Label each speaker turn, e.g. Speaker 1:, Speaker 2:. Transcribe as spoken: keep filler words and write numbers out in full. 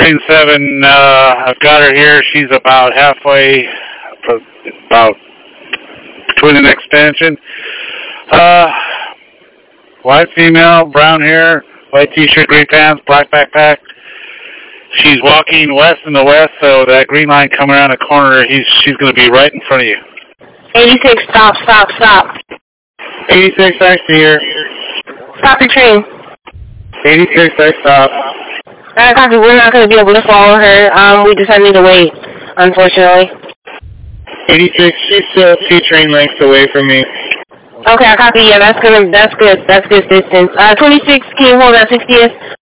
Speaker 1: Train seven, uh, I've got her here. She's about halfway, about between the next extension. Uh, white female, brown hair, white t-shirt, green pants, black backpack. She's walking west in the west, so that green line coming around the corner, he's, she's going to be right in front of you.
Speaker 2: eighty-six, stop, stop, stop.
Speaker 1: eighty-six, I see her.
Speaker 2: Stop your train.
Speaker 1: eighty-six, I stop.
Speaker 2: Alright, copy. We're not going to be able to follow her. Um, we just need to wait, unfortunately.
Speaker 1: eighty-six, she's still two train lengths away from me.
Speaker 2: Okay, I copy. Yeah, that's good. That's good. That's good distance. Uh, twenty-six, can you hold at sixtieth?